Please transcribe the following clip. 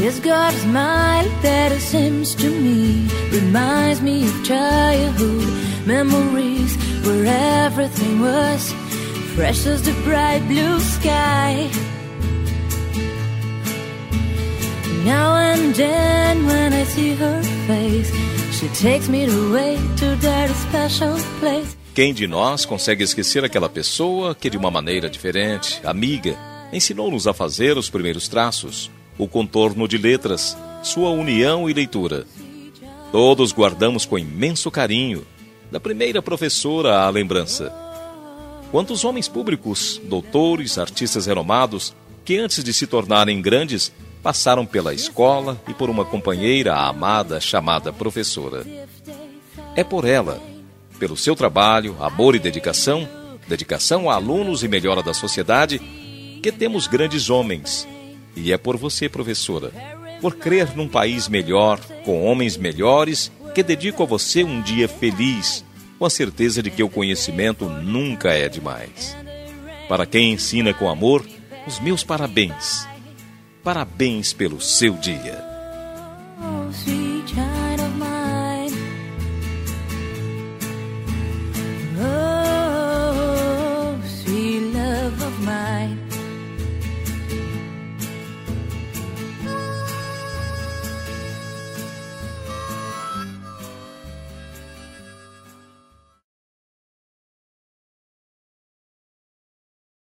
She's got a smile that it seems to me reminds me of childhood memories where everything was fresh as the bright blue sky. Now and then when I see her face, she takes me away to that special place. Quem de nós consegue esquecer aquela pessoa que de uma maneira diferente, amiga, ensinou-nos a fazer os primeiros traços, o contorno de letras, sua união e leitura. Todos guardamos com imenso carinho, da primeira professora à lembrança. Quantos homens públicos, doutores, artistas renomados, que antes de se tornarem grandes, passaram pela escola e por uma companheira amada chamada professora. É por ela, pelo seu trabalho, amor e dedicação a alunos e melhora da sociedade, que temos grandes homens. E é por você, professora, por crer num país melhor, com homens melhores, que dedico a você um dia feliz, com a certeza de que o conhecimento nunca é demais. Para quem ensina com amor, os meus parabéns. Parabéns pelo seu dia.